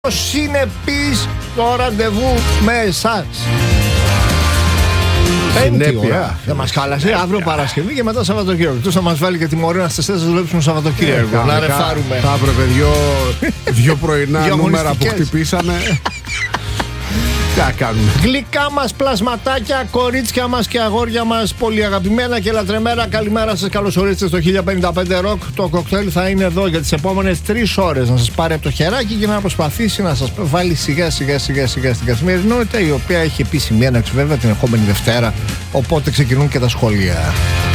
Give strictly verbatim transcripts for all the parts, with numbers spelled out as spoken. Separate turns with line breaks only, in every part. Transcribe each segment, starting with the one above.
συνεπής το ραντεβού με εσάς. Πέμπτη ώρα. Δεν μας χάλασε. Αύριο Παρασκευή και μετά Σαββατοκύριακο. Εκτός θα μας βάλει και τιμωρία στις τέσσερις να δουλέψουμε Σαββατοκύριακο. Να ρεφάρουμε.
Θα έπρεπε δυο, δυο πρωινά νούμερα που χτυπήσανε. Τι να κάνουμε.
Γλυκά μας πλασματάκια, κορίτσια μας και αγόρια μας, πολύ αγαπημένα και λατρεμένα. Καλημέρα σας, καλώς ορίσατε στο χίλια πενήντα πέντε Rock. Το κοκτέιλ θα είναι εδώ για τις επόμενες τρεις ώρες να σας πάρει από το χεράκι και να προσπαθήσει να σας βάλει σιγά σιγά σιγά σιγά στην καθημερινότητα, η οποία έχει επίσημη έναρξη βέβαια την ερχόμενη Δευτέρα. Οπότε ξεκινούν και τα σχολεία.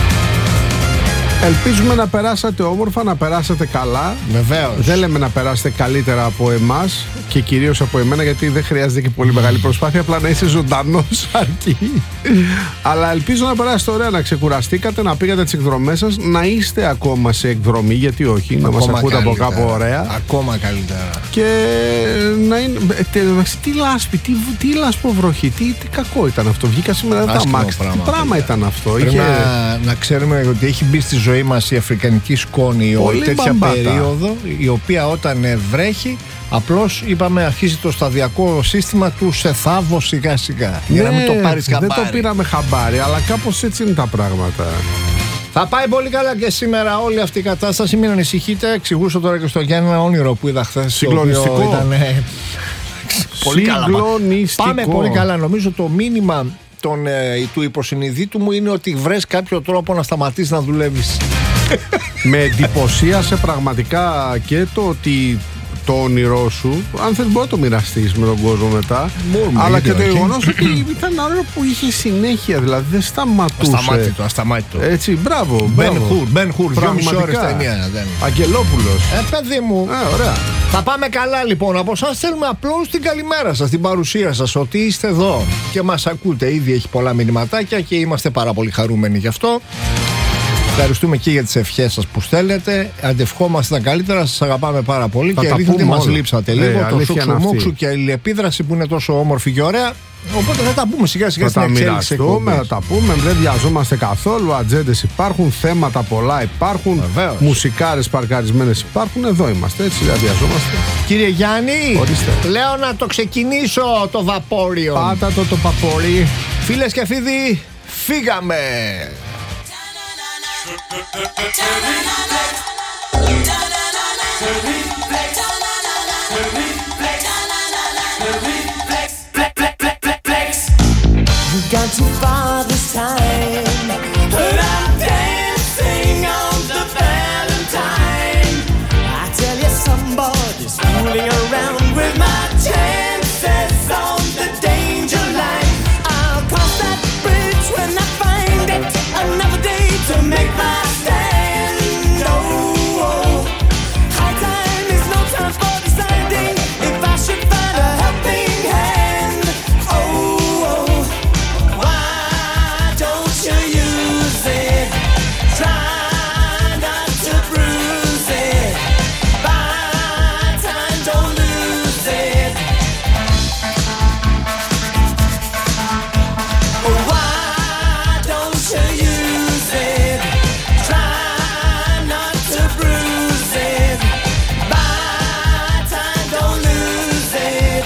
Ελπίζουμε να περάσατε όμορφα, να περάσατε καλά.
Βεβαίως.
Δεν λέμε να περάσετε καλύτερα από εμάς και κυρίως από εμένα, γιατί δεν χρειάζεται και πολύ μεγάλη προσπάθεια, απλά να είσαι ζωντανός αρκεί. Αλλά ελπίζω να περάσετε ωραία, να ξεκουραστήκατε, να πήγατε τις εκδρομές σας, να είστε ακόμα σε εκδρομή, γιατί όχι, ακόμα να μας ακούτε από κάπου ωραία.
Ακόμα καλύτερα.
Και να είναι. Τι λάσπη, τι, τι λασποβροχή, τι, τι κακό ήταν αυτό. Βγήκα σήμερα, δεν τα αμάξι. Τι πράγμα ήταν αυτό.
Πρέπει Είχε... να, να ξέρουμε ότι έχει μπει στη ζωή μας η αφρικανική σκόνη, η τέτοια περίοδο, η οποία όταν βρέχει, απλώς είπαμε αρχίζει το σταδιακό σύστημα του σε θάβω σιγά σιγά. Για
ναι,
να μην το πάρεις χαμπάρι.
Δεν το πήραμε χαμπάρι, αλλά κάπως έτσι είναι τα πράγματα.
Θα πάει πολύ καλά και σήμερα όλη αυτή η κατάσταση. Μην ανησυχείτε. Εξηγούσα τώρα και στο Γιάννη ένα όνειρο που είδα χθες.
Συγκλονιστικό.
Ήταν πολύ καλά. Πάμε πολύ καλά. Νομίζω το μήνυμα τον, ε, του υποσυνειδήτου μου είναι ότι βρες κάποιο τρόπο να σταματήσεις να δουλεύεις.
Με εντυπωσίασε πραγματικά και το ότι το όνειρό σου, αν θέλεις μπορεί να το μοιραστείς με τον κόσμο μετά, Μόρμα, αλλά και το γεγονός ότι ήταν ένα όνειρο που είχε συνέχεια, δηλαδή δεν σταματούσε.
Ασταμάτητο, ασταμάτητο.
Έτσι, μπράβο.
Μπεν Χουρ, Μπεν Χουρ, δυόμιση ώρες ταινία.
Αγγελόπουλος.
Ε, παιδί μου.
Ε, ωραία.
Θα πάμε καλά λοιπόν. Από εσάς θέλουμε απλώς την καλημέρα σας, την παρουσία σας, ότι είστε εδώ και μας ακούτε. Ήδη έχει πολλά μηνυματάκια και είμαστε πάρα πολύ χαρούμενοι γι' αυτό. Ευχαριστούμε και για τις ευχές σας που στέλνετε. Αντευχόμαστε τα καλύτερα, σας αγαπάμε πάρα πολύ. Θα και αλήθεια μας λείψατε
ε,
λίγο. Το σουξουμούξου και η αλληλεπίδραση που είναι τόσο όμορφη και ωραία. Οπότε θα τα πούμε σιγά σιγά
θα
στην εξέλιξη.
Θα τα πούμε, δεν βιαζόμαστε καθόλου. Ατζέντες υπάρχουν, θέματα πολλά υπάρχουν.
Βεβαίως.
Μουσικάρες παρκαρισμένες υπάρχουν. Εδώ είμαστε, έτσι δεν βιαζόμαστε.
Κύριε Γιάννη,
ορίστε.
Λέω να το ξεκινήσω το βαπόριο.
Πάτα το το παπόρι.
Φίλες και φίλοι, φύγαμε.
We've gone too far this time, but I'm dancing on the Valentine. I tell you, somebody's fooling around with my chances on the danger line. I'll cross that bridge when I find it. Another day to make my stand. Oh, oh. High time is no time for deciding if I should find a helping hand. Oh, oh. Why don't you use it? Try not to bruise it. Buy time, don't lose it. Why don't you use it? Try not to bruise it. Buy time, don't lose it.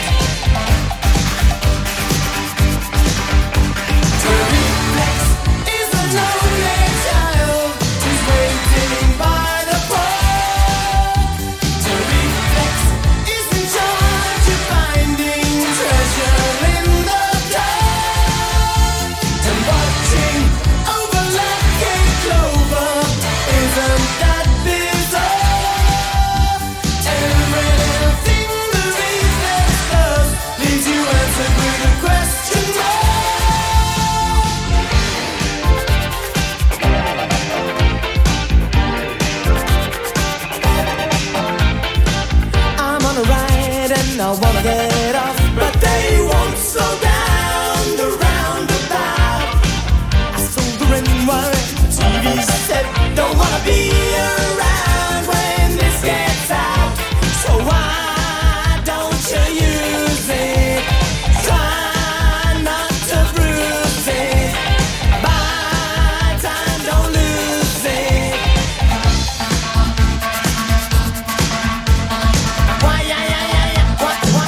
To reflex is a lonely child who's waiting by the pole. To reflex is in charge of finding treasure in the dark. And watching over like a clover, isn't that bizarre? Everything the reflex does leaves you answered with a question mark. I'm on a ride and I wanna get off, but they won't slow down the roundabout. I sold the ring wire, the T V said, don't wanna be around when this gets out. So why don't you use it? Try not to bruise it. Buy time, don't lose it. Why, yeah, yeah, yeah, yeah. Why,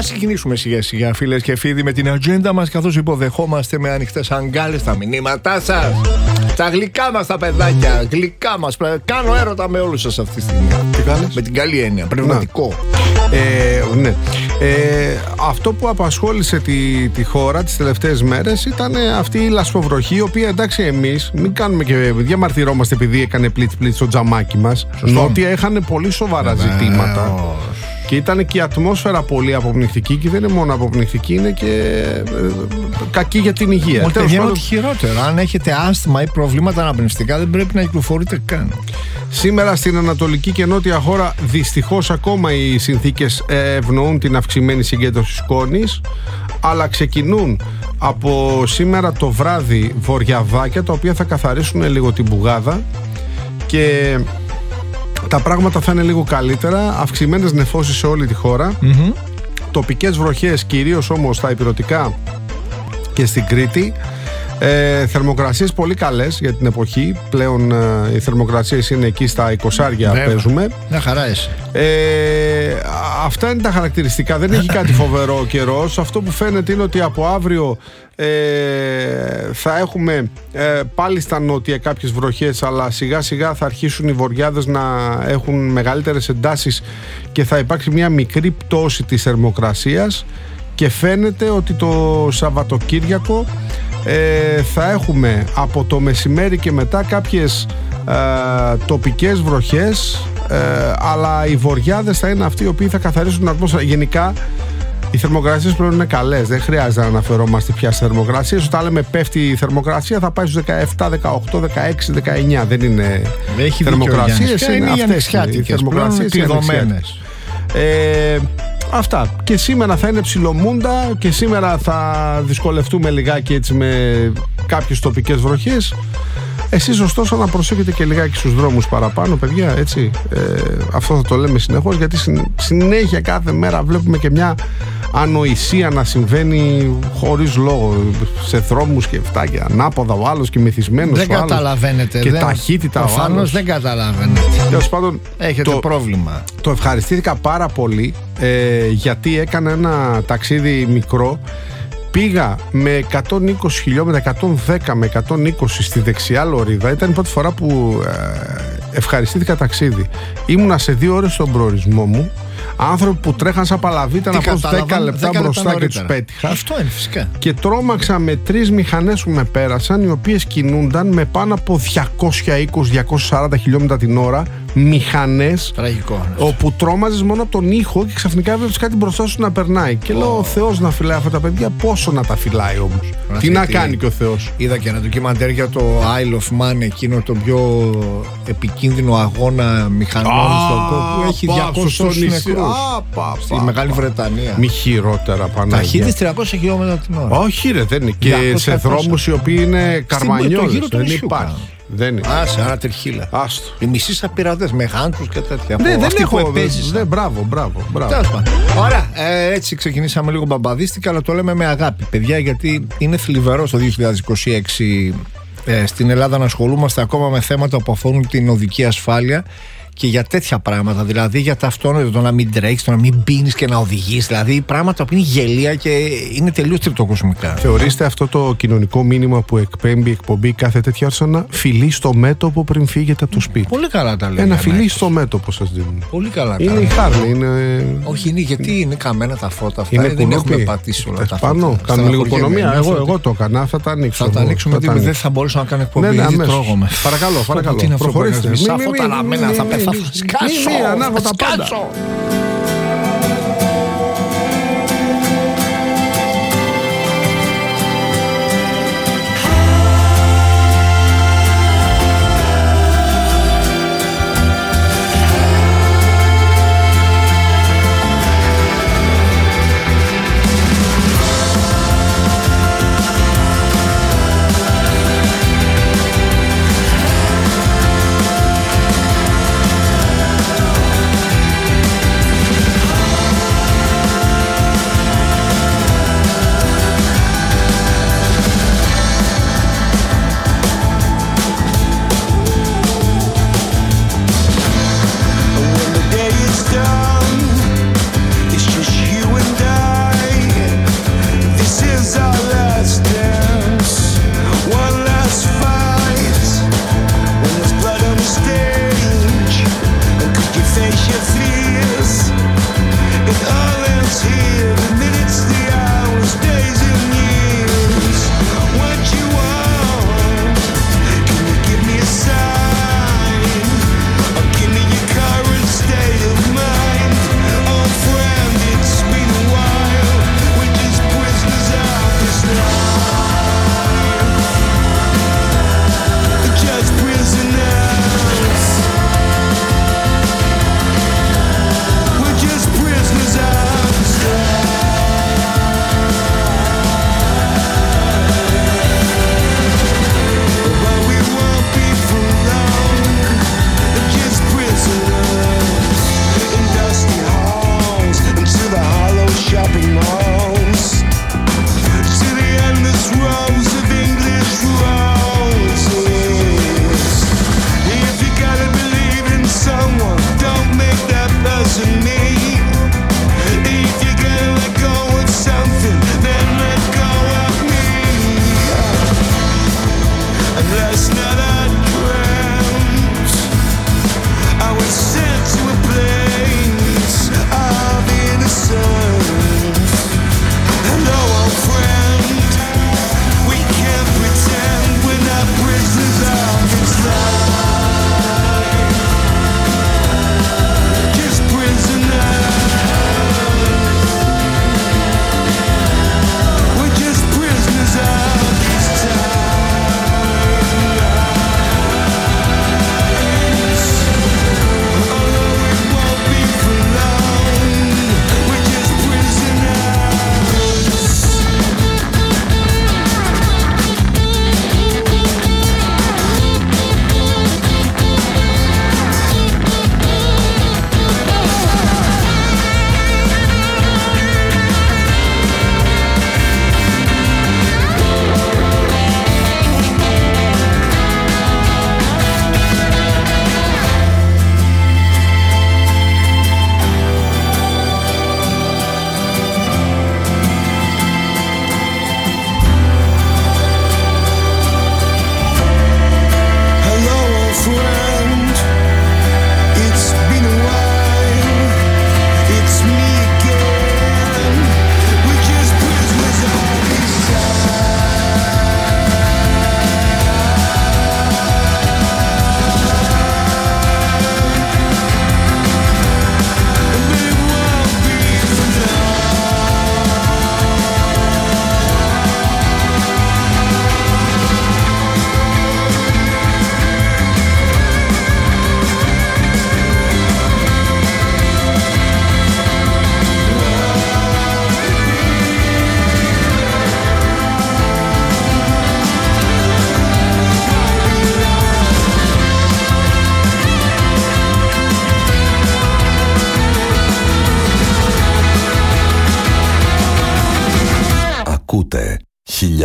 ξεκινήσουμε σιγά σιγά, φίλες και φίλοι, με την ατζέντα μας, καθώς υποδεχόμαστε με ανοιχτές αγκάλες τα μηνύματά σας. Τα γλυκά μας τα παιδάκια, γλυκά μας. Κάνω έρωτα με όλους σας αυτή τη στιγμή.
Τι κάνεις?
Με την καλή έννοια, πνευματικό.
Ε, ναι. Ε, αυτό που απασχόλησε τη, τη χώρα τις τελευταίες μέρες ήταν αυτή η λασποβροχή, η οποία, εντάξει, εμείς μην κάνουμε και διαμαρτυρόμαστε επειδή έκανε πλίτς πλίτς στο τζαμάκι μας. Νότια είχαν πολύ σοβαρά ζητήματα. Και ήταν και η ατμόσφαιρα πολύ αποπνιχτική, και δεν είναι μόνο αποπνιχτική, είναι και ε, κακή για την υγεία.
Μόνο παιδιά, πάντων... ότι χειρότερο. Αν έχετε άσθμα ή προβλήματα αναπνευστικά, δεν πρέπει να κυκλοφορείτε καν.
Σήμερα στην Ανατολική και Νότια χώρα δυστυχώς ακόμα οι συνθήκες ευνοούν την αυξημένη συγκέντρωση σκόνης, αλλά ξεκινούν από σήμερα το βράδυ βοριαδάκια, τα οποία θα καθαρίσουν λίγο την μπουγάδα και τα πράγματα θα είναι λίγο καλύτερα. Αυξημένες νεφώσεις σε όλη τη χώρα. Mm-hmm. Τοπικές βροχές, κυρίως όμως στα ηπειρωτικά και στην Κρήτη. ε, Θερμοκρασίες πολύ καλές για την εποχή. Πλέον ε, οι θερμοκρασίες είναι εκεί στα εικοσάρια. Παίζουμε.
Μια χαρά εσύ.
ε, Αυτά είναι τα χαρακτηριστικά. Δεν έχει κάτι φοβερό ο καιρός. Αυτό που φαίνεται είναι ότι από αύριο ε, θα έχουμε ε, πάλι στα νότια κάποιες βροχές, αλλά σιγά σιγά θα αρχίσουν οι βοριάδες να έχουν μεγαλύτερες εντάσεις και θα υπάρξει μια μικρή πτώση της θερμοκρασίας, και φαίνεται ότι το Σαββατοκύριακο ε, θα έχουμε από το μεσημέρι και μετά κάποιες ε, τοπικές βροχές, ε, αλλά οι βοριάδες θα είναι αυτοί οι οποίοι θα καθαρίσουν την ατμόσφαιρα. Γενικά οι θερμοκρασίες πλέον είναι καλές, δεν χρειάζεται να αναφερόμαστε πια στις θερμοκρασίες. Όταν λέμε πέφτει η θερμοκρασία θα πάει στους δεκαεπτά, δεκαοκτώ, δεκαέξι, δεκαεννιά. Δεν είναι
έχει
θερμοκρασίες, είναι,
είναι
αυτές οι θερμοκρασίες
κλειδωμένες.
Ε, αυτά. Και σήμερα θα είναι ψιλομούντα, και σήμερα θα δυσκολευτούμε λιγάκι έτσι με κάποιες τοπικές βροχές. Εσείς ωστόσο να προσέχετε και λιγάκι στους δρόμους παραπάνω, παιδιά, έτσι. Ε, αυτό θα το λέμε συνεχώς, γιατί συνέχεια κάθε μέρα βλέπουμε και μια ανοησία να συμβαίνει χωρίς λόγο σε δρόμους και αυτά, και ανάποδα ο άλλος και μεθυσμένος
δεν
ο άλλος,
καταλαβαίνετε,
και
δεν,
ταχύτητα ο άλλος.
Δεν καταλαβαίνετε.
Τέλος πάντων,
έχετε
το,
πρόβλημα.
Το ευχαριστήθηκα πάρα πολύ, ε, γιατί έκανα ένα ταξίδι μικρό. Πήγα με εκατόν είκοσι χιλιόμετρα, εκατόν δέκα με εκατόν είκοσι στη δεξιά λωρίδα. Ήταν η πρώτη φορά που ε, ευχαριστήθηκα ταξίδι. Ήμουνα σε δύο ώρες στον προορισμό μου. Άνθρωποι που τρέχαν σαν παλαβίτα να πω δέκα λεπτά μπροστά και τους πέτυχα.
Αυτό είναι φυσικά.
Και τρόμαξα με τρεις μηχανές που με πέρασαν, οι οποίες κινούνταν με πάνω από διακόσια είκοσι με διακόσια σαράντα χιλιόμετρα την ώρα. Μηχανές.
Τραγικό.
Όπου τρόμαζες μόνο από τον ήχο και ξαφνικά έβλεπες κάτι μπροστά σου να περνάει. Και oh. λέω, ο Θεός να φυλάει αυτά τα παιδιά, πόσο να τα φυλάει όμως. Αυτή, τι να κάνει και ο Θεός.
Είδα και ένα ντοκιμαντέρ για το Isle of Man, εκείνο το πιο επικίνδυνο αγώνα μηχανών ah, στον κόσμο, που έχει διακόσιους νεκρούς. Στη Μεγάλη Βρετανία.
Μη χειρότερα, Παναγία.
Ταχύτητες τριακόσια χιλιόμετρα την ώρα.
Όχι, ρε, δεν είναι. Και σε δρόμους οι οποίοι είναι καρμανιόλες. Δεν υπάρχει. Δεν είναι.
Άσε, άρα τριχύλα.
Άστο.
Οι μισοί σαν πειρατές με γάντους και τέτοια.
Ναι, δεν έχω.
Ναι,
μπράβο, μπράβο. μπράβο.
Ωραία. Ε, έτσι ξεκινήσαμε λίγο μπαμπαδίστικα, αλλά το λέμε με αγάπη, παιδιά, γιατί είναι θλιβερό το δύο χιλιάδες είκοσι έξι ε, στην Ελλάδα να ασχολούμαστε ακόμα με θέματα που αφορούν την οδική ασφάλεια. Και για τέτοια πράγματα, δηλαδή για τα αυτόνομο, το να μην τρέχεις, το να μην πίνεις και να οδηγείς, δηλαδή πράγματα που είναι γελία και είναι τελείως τριτοκοσμικά.
Θεωρείστε αυτό το κοινωνικό μήνυμα που εκπέμπει εκπομπή κάθε τέτοια ώρα σαν ένα φιλί στο μέτωπο πριν φύγετε από το σπίτι?
Πολύ καλά τα λέτε.
Ένα φιλί στο μέτωπο σας δίνουν.
Πολύ καλά.
Είναι η Χάρλι. Είναι...
Όχι, είναι γιατί είναι καμένα τα φώτα αυτά.
Είναι
δεν έχουμε πατήσει όλα τα φώτα.
Πάνω, κάνουμε λίγο οικονομία. Εγώ, εγώ το έκανα, θα τα ανοίξω.
Θα τα ανοίξουμε, γιατί δεν θα μπορούσα να κάνω εκπομπή. Δεν τρώγομαι.
Παρακαλώ, παρακαλώ. Προχωρήστε.
Σκάσω!
Μία, ανάβω τα πάντα.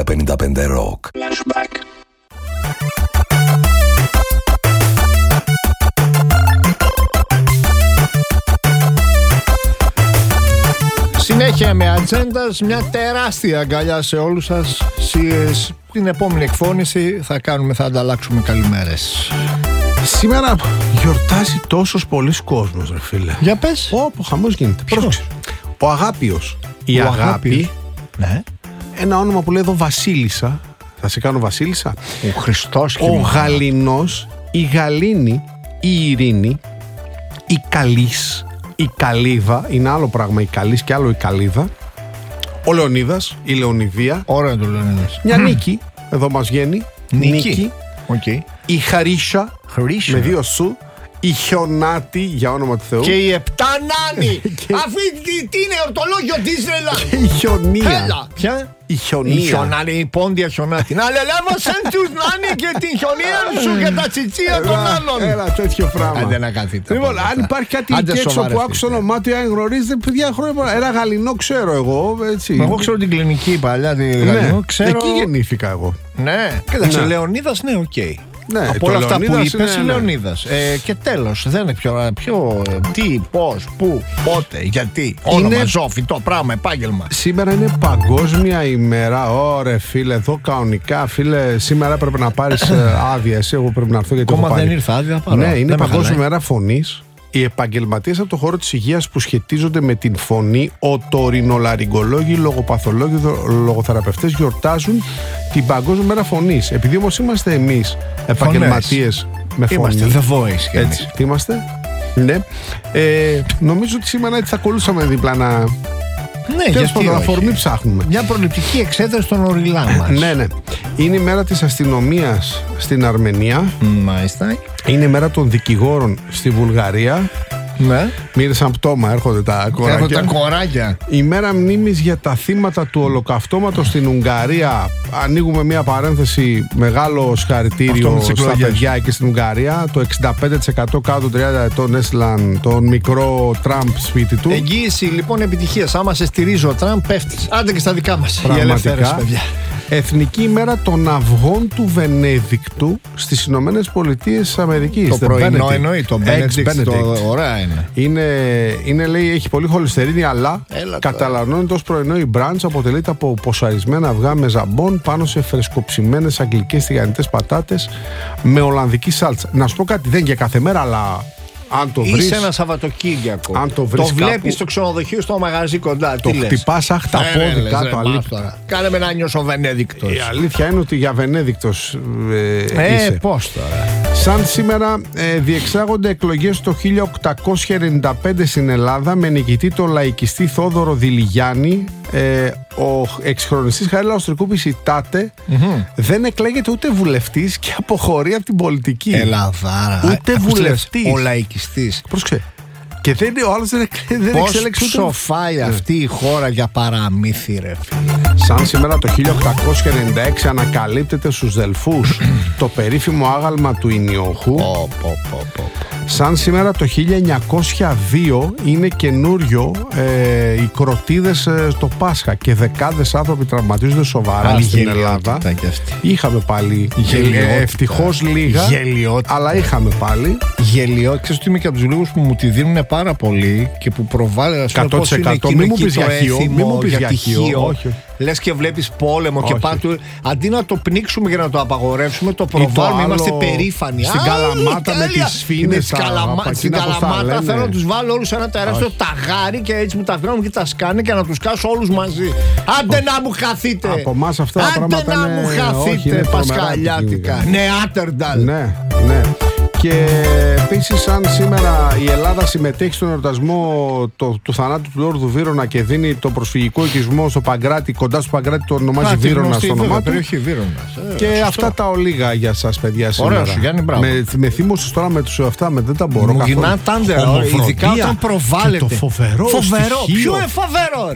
χίλια πενήντα πέντε Rock.
Συνέχεια με ατζέντας, μια τεράστια αγκαλιά σε όλους σας. Σίες, την επόμενη εκφώνηση θα κάνουμε, θα ανταλλάξουμε καλημέρες.
Σήμερα γιορτάζει τόσος πολλής κόσμος, ρε φίλε.
Για πες.
Όπου χαμός γίνεται.
Ποιος?
Πρόσεξε. Ο Αγάπιος. Η
Ο
Αγάπη.
Αγάπης. Ναι.
Ένα όνομα που λέει εδώ Βασίλισσα. Θα σε κάνω Βασίλισσα.
Ο Χριστός και
Ο
η μάνα.
Γαληνός, η Γαλήνη, η Ειρήνη, η Καλής, η Καλύβα. Είναι άλλο πράγμα η Καλής και άλλο η Καλύβα. Ο Λεωνίδας, η Λεωνιδία.
Ωραία το Λεωνίδας.
Μια Νίκη, εδώ μας βγαίνει.
Νίκη. Okay.
Η Χαρίσσα,
Χρήσια.
με δύο σου. Η Χιονάτη, για όνομα του Θεού.
Και η Επτάνάνη. Αυτή τι, τι είναι ορτολόγιο Disneyland.
η Χιονία.
Έλα. Ποια?
Η Χιονία.
Η Χιονάνη, η πόντια Χιονάτη. Να λελεύωσαν τους Νάνη και την χιονία σου και τα τσιτσία των άλλων.
Έλα, τέτοιο πράγμα.
Άντε να καθείτε.
Λοιπόν, αν υπάρχει κάτι
Άντε
εκεί έξω που
σοβαρευτείτε.
άκουσα το όνομα του, αν γνωρίζετε, παιδιά, χρόνια. Ένα Γαληνό ξέρω εγώ. Έτσι.
Εγώ ξέρω την κλινική παλιά, τη
Ναι,
Γαλλινό, ξέρω.
εκεί γεννήθηκα εγώ.
Ναι, κοίταξε,
Ναι.
Λεωνίδας, ναι, οκ.
Ναι,
Από
το
όλα αυτά που
Λεωνίδας
είπες,
είναι, ναι.
Λεωνίδας. Ε, και τέλος, δεν είναι πιο, πιο ε, τι, πώς, πού, πότε, γιατί. Όνομα,
Είναι-
ζώφι, το πράγμα, επάγγελμα.
Σήμερα είναι παγκόσμια ημέρα. Ωρε φίλε, εδώ κανονικά, φίλε, σήμερα πρέπει να πάρεις ε, άδεια. Εσύ, εγώ πρέπει να έρθω γιατί
Ακόμα
έχω πάρει.
δεν ήρθα άδεια, πάρω.
Ναι, είναι
Δεν με
παγκόσμια
χαλάει.
ημέρα φωνής. Οι επαγγελματίες από το χώρο της υγείας που σχετίζονται με την φωνή, οτορινολαριγκολόγοι, λογοπαθολόγοι, δο- λογοθεραπευτές γιορτάζουν την παγκόσμια μέρα φωνής. Επειδή όμως είμαστε εμείς επαγγελματίες με φωνή.
Είμαστε The Voice κι εμείς.
Έτσι, τι είμαστε. Ναι. Ε, νομίζω ότι σήμερα έτσι θα ακολούσαμε δίπλα να.
Ναι,
Τέλος
γιατί
πάντων,
όχι.
αφορμή ψάχνουμε.
Μια προληπτική εξέταση των οριλά μας.
Ναι, ναι. Είναι η μέρα της αστυνομίας στην Αρμενία.
Μάλιστα.
Είναι η μέρα των δικηγόρων στη Βουλγαρία.
Ναι.
Μύρισαν πτώμα, έρχονται τα
Έχω
κοράκια.
τα κοράκια.
Η μέρα μνήμης για τα θύματα του ολοκαυτώματος στην Ουγγαρία. Ανοίγουμε μια παρένθεση. Μεγάλο
Αυτό
συγχαρητήριο
με τις
στα
εκλογές.
παιδιά εκεί στην Ουγγαρία. Το εξήντα πέντε τοις εκατό κάτω των τριάντα ετών έστειλαν τον μικρό Τραμπ σπίτι του.
Εγγύηση λοιπόν επιτυχίας. Άμα σε στηρίζει ο Τραμπ, πέφτεις. Άντε και στα δικά μας. Οι ελεύθερες,
Πραγματικά.
παιδιά.
Εθνική ημέρα των αυγών του Βενέδικτου στις Ηνωμένες Πολιτείες της Αμερικής.
Το
The
πρωινό
Benedict.
εννοεί. Το
Eggs
Benedict.
Benedict.
Το ωραία είναι.
Είναι, είναι, λέει, έχει πολύ χολυστερίνη, αλλά
Έλα τώρα.
καταναλώνεται ως πρωινό η μπραντς. Αποτελείται από ποσαρισμένα αυγά με ζαμπόν πάνω σε φρεσκοψημένες αγγλικές τηγανιτές πατάτες με ολλανδική σάλτσα. Να σου πω κάτι, δεν για κάθε μέρα, αλλά αν το βρεις.
Είσαι ένα Σαββατοκύριακο.
Αν το βρεις
βλέπεις
κάπου,
στο ξενοδοχείο, στο μαγαζί κοντά.
Το
Τι λες?
χτυπάς, αχ, τα
Ε, ρε,
πόδι
λες,
κάτω,
ρε,
αλήθεια.
μάθ' τώρα. Κάνε με να νιώσω Βενέδικτος.
Η αλήθεια είναι ότι για Βενέδικτος ε,
Ε,
είσαι.
πώς τώρα.
Σαν σήμερα ε, διεξάγονται εκλογές το χίλια οκτακόσια ενενήντα πέντε στην Ελλάδα με νικητή τον λαϊκιστή Θόδωρο Δηλιγιάννη. Ε, ο εξχρονιστής Χαρίλαος Τρικούπης η Τάτε δεν εκλέγεται ούτε βουλευτής και αποχωρεί από την πολιτική.
Ελλαδάρα.
Ούτε
Ακούς τι λες,
βουλευτής.
Ο λαϊκιστής.
Πρόσεξε. Και δεν, ο άλλος δεν, εκλέ- δεν
Πώς
εξέλεξε ούτε.
ψοφάει αυτή η χώρα για παραμύθι, ρε φίλε.
Σαν σήμερα το χίλια οκτακόσια ενενήντα έξι ανακαλύπτεται στους Δελφούς το περίφημο άγαλμα του Ινιοχού.
Πω, πω, πω, πω.
Σαν σήμερα το χίλια εννιακόσια δύο είναι καινούριο ε, οι κροτίδες ε, στο Πάσχα και δεκάδες άνθρωποι τραυματίζονται σοβαρά
Άλλη
στην
γελιότητα
Ελλάδα.
κι αυτή.
Είχαμε πάλι
Γελιότητα.
ε, ευτυχώς λίγα,
Γελιότητα.
αλλά είχαμε πάλι.
Γελιό, ξέρεις ότι είμαι και από τους λίγους που μου τη δίνουν πάρα πολύ και που προβάλλει ας πούμε,
εκατό τοις
πώς είναι
εκατό.
εκείνο
Μη μου
εκεί
πεις
το
για χείο,
έθιμο,
μη μου πεις για
τυχείο.
χείο, όχι.
Λες και βλέπεις πόλεμο και
Όχι.
πάτου. Αντί να το πνίξουμε και να το απαγορεύσουμε, το
το
προβάλλουμε,
άλλο,
είμαστε περήφανοι.
στην
Α,
Καλαμάτα με
τέλεια.
τις σφήνες,
Είναι στις
τα-
Καλαμα-
από
Στην
εκείνα πώς τα
Καλαμάτα
λένε.
θέλω να τους βάλω όλους σε ένα τεράστιο ταγάρι και έτσι μου τα βγάλουν και τα σκάνε και να τους κάσω όλους μαζί. Άντε να μου χαθείτε.
Από εμάς αυτά τα
Άντε
πράγματα
να
είναι-
μου
όχι,
χαθείτε
είναι τρομερά
πασχαλιάτικα.
επικίνδυνα.
Νεάτερνταλ.
Ναι, ναι. Και επίσης, σαν σήμερα η Ελλάδα συμμετέχει στον εορτασμό το, του θανάτου του Λόρδου Βύρωνα και δίνει το προσφυγικό οικισμό στο Παγκράτη, κοντά στο Παγκράτη το ονομάζει Βύρωνα στο όνομά του.
Περιοχή Βύρωνας. Ε,
Και
σωστό.
αυτά τα ολίγα για σας, παιδιά, σήμερα.
Ωραίο σου, Γιάννη, μπράβο.
Με, με θύμωσες τώρα με τους αυτά, με, δεν τα μπορώ
Μου
καθόλου.
γυρνά τάντερα,
Ομοφροντία
ειδικά όταν προβάλλεται.
και το φοβερό
Φοβερό,
στοιχείο.
ποιο είναι φοβερό, ρε.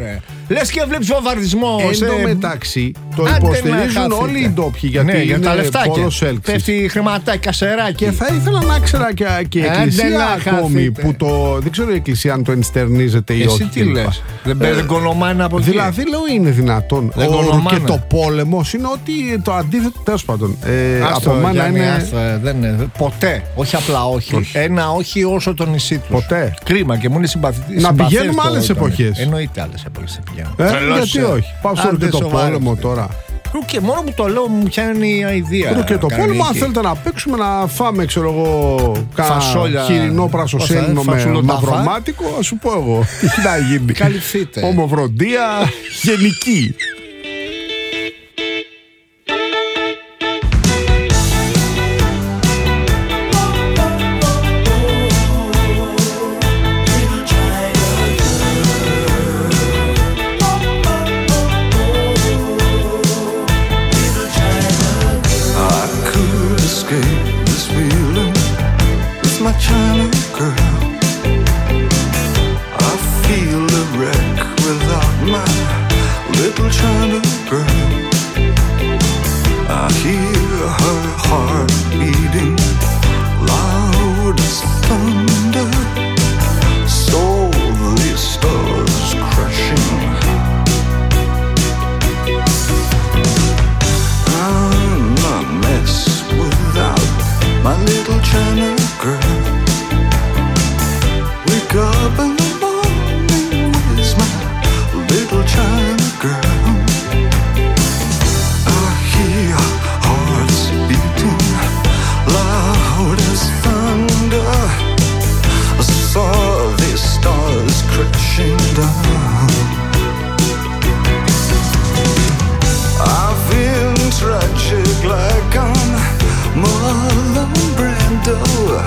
Λες και βλέπεις βομβαρδισμό.
Εν
σε...
τω μεταξύ, το
Άντε
υποστηρίζουν
να
όλοι οι ντόπιοι γιατί
ναι, για τα
είναι
λεφτάκια.
πόρος έλξης.
Πέφτει χρηματάκι, κασεράκι.
Και θα ήθελα να ξέρω και, και η
Άντε
εκκλησία
να
ακόμη
χαθείτε.
που το. Δεν ξέρω η εκκλησία αν το ενστερνίζεται ή
Εσύ
όχι.
τι
κλπ.
λες? Δεν ε, κονομάνε από εκεί.
Δηλαδή λέω είναι δυνατόν.
Δεν
Ο,
κονομάνε.
και το πόλεμο είναι ότι το αντίθετο. Τέλος πάντων. Ε,
Άστο,
από μένα
Γιάννη,
είναι.
άστο, ε, δεν είναι. Ποτέ. Όχι απλά όχι.
Όχι.
Ένα όχι όσο το νησί του.
Ποτέ.
Κρίμα και μου είναι συμπαθητή.
Να πηγαίνουμε άλλες εποχές.
Εννοείται άλλες εποχές.
Ε, γιατί όχι. Πάω στο και το πόλεμο τώρα.
Και μόνο που το λέω μου πιάνει η ιδέα.
Ρου και το πόλεμο, αν θέλετε να παίξουμε, να φάμε, ξέρω εγώ, κάνα χοιρινό πρασοσέλινο με μαυρομάτικο, α σου πω εγώ. Τι να γίνει.
Καλυφθείτε.
Ομοφροντία γενική.
My China girl, I feel a wreck without my little China girl. I hear her heart beating loud as thunder, so the stars crashing. I'm a mess without my little China girl. Wake up in the morning, where's my little China girl? I hear hearts beating loud as thunder. I saw the stars crashing down. I feel tragic like I'm Marlon Brando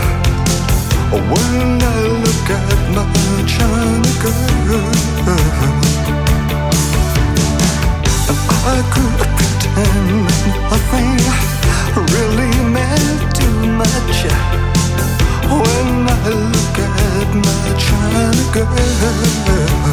when I look at my China girl. And I could pretend nothing really meant too much when I look at my China girl.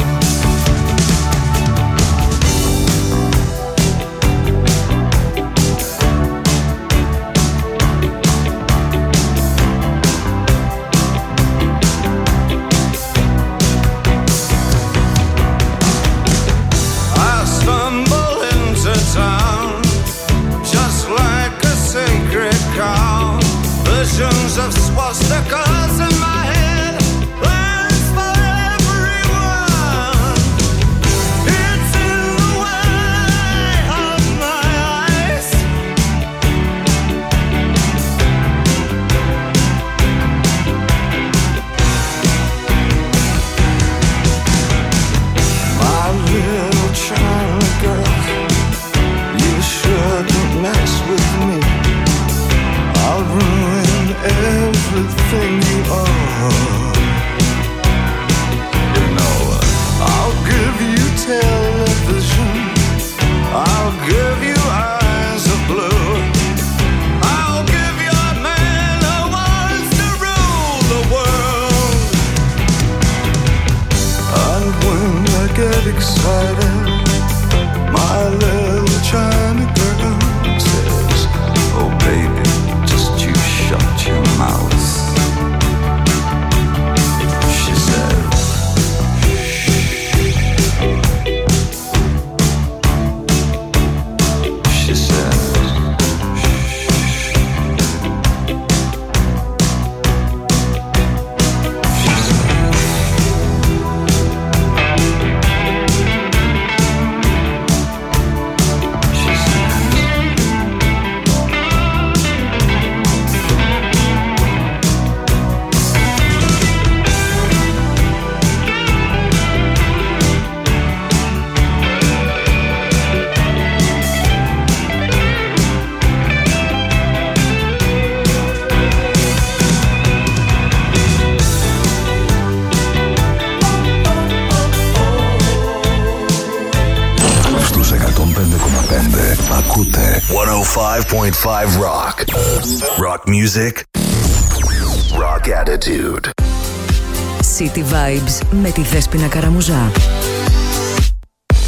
Of swastikas in my head, plans for everyone. It's in the way of my eyes. My little China girl, you shouldn't mess with me. I'll ruin everything you are. You know, I'll give you television, I'll give you eyes of blue, I'll give you a man who wants to rule the world. And when I get excited, my little China girl says, oh baby, shut your mouth. She said, she said,
ακούτε εκατόν πέντε κόμμα πέντε Rock. Rock music. Rock attitude.
City Vibes με τη Δέσποινα Καραμουζά.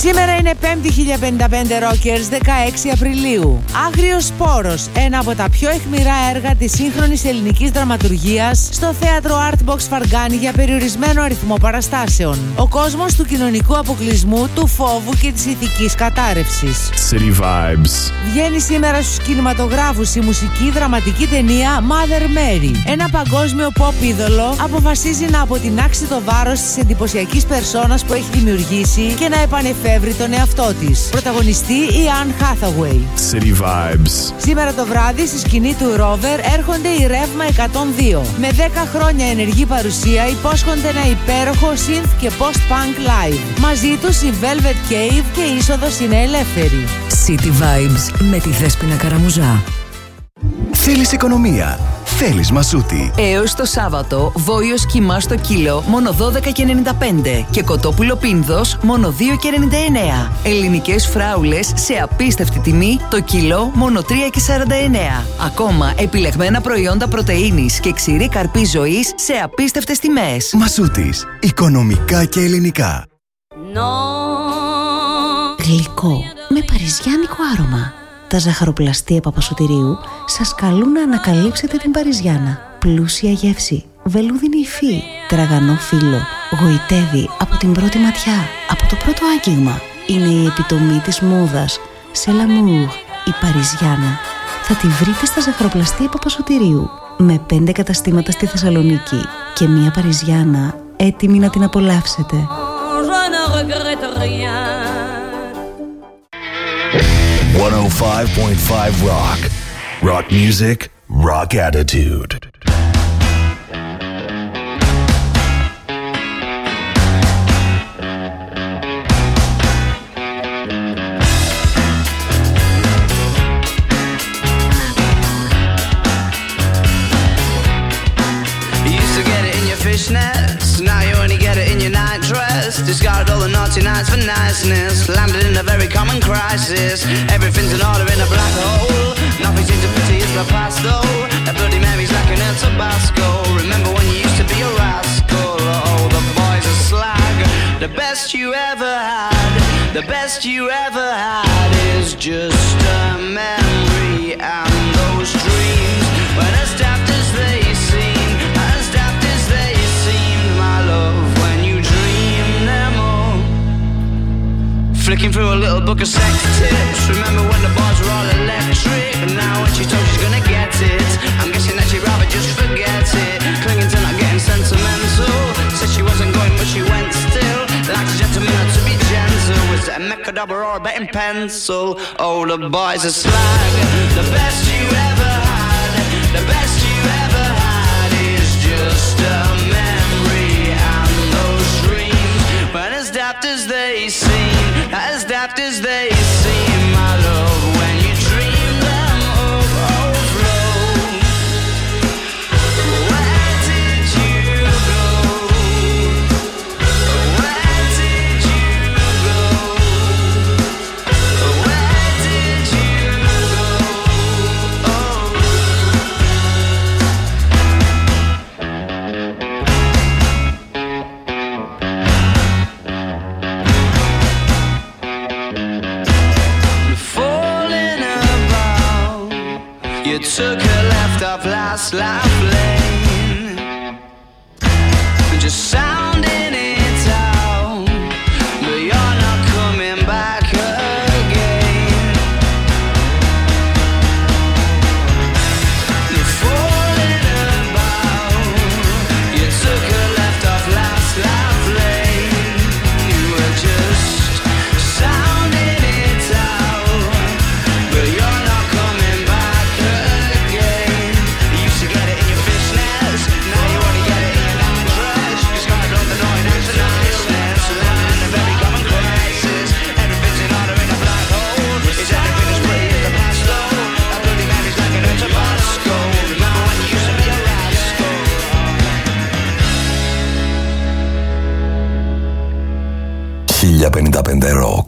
Σήμερα είναι πέμπτη χίλια πενήντα πέντε Rockers, δεκαέξι Απριλίου. Άγριος Σπόρος, ένα από τα πιο αιχμηρά έργα της σύγχρονης ελληνικής δραματουργίας, στο θέατρο Artbox Φαργκάνη για περιορισμένο αριθμό παραστάσεων. Ο κόσμος του κοινωνικού αποκλεισμού, του φόβου και της ηθικής κατάρρευσης.
City Vibes.
Βγαίνει σήμερα στους κινηματογράφους η μουσική δραματική ταινία Mother Mary. Ένα παγκόσμιο pop είδωλο αποφασίζει να αποτινάξει το βάρος της εντυπωσιακής περσόνας που έχει δημιουργήσει και να επανεφεύρει τον εαυτό της. Πρωταγωνιστή η Anne Hathaway.
City Vibes.
Σήμερα το βράδυ στη σκηνή του Rover έρχονται οι Ρεύμα εκατόν δύο. Με δέκα χρόνια ενεργή παρουσία υπόσχονται ένα υπέροχο synth και post-punk live. Μαζί τους η Velvet Cave και η είσοδος είναι ελεύθερη.
City Vibes με τη Δέσποινα Καραμουζά.
Θέλεις οικονομία. Θέλεις Μασούτη.
Έως το Σάββατο, βόηος κιμά στο κιλό μόνο δώδεκα και ενενήντα πέντε και κοτόπουλο πίνδος μόνο δύο και ενενήντα εννέα. Ελληνικές φράουλες σε απίστευτη τιμή, το κιλό μόνο τρία και σαράντα εννέα. Ακόμα επιλεγμένα προϊόντα πρωτεΐνης και ξηρή καρπή ζωής σε απίστευτες τιμές.
Μασούτης. Οικονομικά και ελληνικά.
Γλυκό με παριζιάνικο άρωμα. Τα ζαχαροπλαστεία Παπασωτηρίου σας καλούν να ανακαλύψετε την Παριζιάνα. Πλούσια γεύση, βελούδινη υφή, τραγανό φύλλο. Γοητεύει από την πρώτη ματιά, από το πρώτο άγγιγμα. Είναι η επιτομή της μόδας. Σε l'amour, η Παριζιάνα. Θα τη βρείτε στα ζαχαροπλαστεία Παπασωτηρίου. Με πέντε καταστήματα στη Θεσσαλονίκη και μία Παριζιάνα έτοιμη να την απολαύσετε.
εκατόν πέντε κόμμα πέντε Rock. Rock music, rock attitude.
Fishnets, now you only get it in your night dress. Discarded all the naughty nights for niceness. Landed in a very common crisis. Everything's in order in a black hole. Nothing seems to pity is the past though. A Bloody Mary's like an El Tabasco. Remember when you used to be a rascal? Oh, the boys are slag. The best you ever had, the best you ever had is just a memory. And those dreams, when as daft as they seem, as daft as they my love, when you dream them all. Flicking through a little book of sex tips. Remember when the bars were all electric? And now when she told she's gonna get it, I'm guessing that she'd rather just forget it. Clinging to not getting sentimental. Said she wasn't going but she went still. Like a gentleman had to be gentle. Was it a Mechadabra or a betting pencil? Oh, the boys are slag. The best you ever had, the best you ever had is just a memory. But as daft as they seem, as daft as they seem, my love, when you dream them overflow. Where did you go? Where did you go? Where did you go? Oh. You took a left off last life lane, just sounding it out, but you're not coming back again. You're falling about. You took a left off last life lane. You were just sounding it out, but you're not coming back again. You used to get it in your fishnets, now you only get it in your night dress. You just gotta love the noise and the niceness. Living in a very common crisis. Everything's in order in a black hole. Is everything as pretty as the past though? That Bloody Mary's like an El Tabasco. Remember when you used to be a rascal?
χίλια πενήντα πέντε Rock.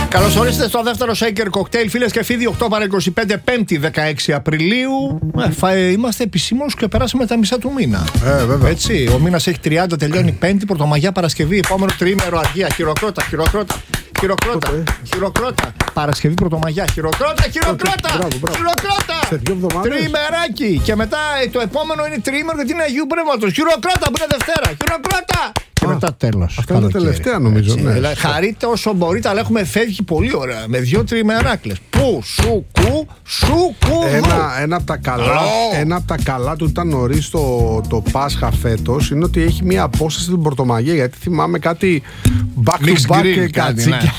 Καλώς ορίσατε στο δεύτερο Shaker Cocktail, φίλες και φίλοι. οκτώ παρά είκοσι πέντε, Πέμπτη δεκαέξι Απριλίου. Ε, φα, είμαστε επισήμως και περάσαμε τα μισά του μήνα.
Ε, βέβαια.
Έτσι, ο μήνας έχει τριάντα, τελειώνει Πέμπτη, Πρωτομαγιά, Παρασκευή, επόμενο τριήμερο αργία. Χειροκρότα, χειροκρότα. Χειροκρότα, χειροκρότα. Παρασκευή, Πρωτομαγιά, χειροκρότα, χειροκρότα. Χειροκρότα. Τριημεράκι. Και μετά το επόμενο είναι τριήμερο γιατί είναι Αγίου Πνεύματος. Χειροκρότα που είναι Δευτέρα. Χειροκρότα. Και μετά τέλος.
Αυτά είναι τα τελευταία νομίζω.
Έτσι,
Ναι.
δηλαδή, χαρείτε όσο μπορείτε, αλλά έχουμε φεύγει πολύ ωραία. Με δύο τριημεράκλες. Πού, σου, κου, σου, κου.
Ένα, ένα, από τα καλά, ένα από τα καλά του ήταν νωρίς το, το Πάσχα φέτος είναι ότι έχει μια απόσταση την Πρωτομαγιά. Γιατί θυμάμαι κάτι back to back και κατσίκια.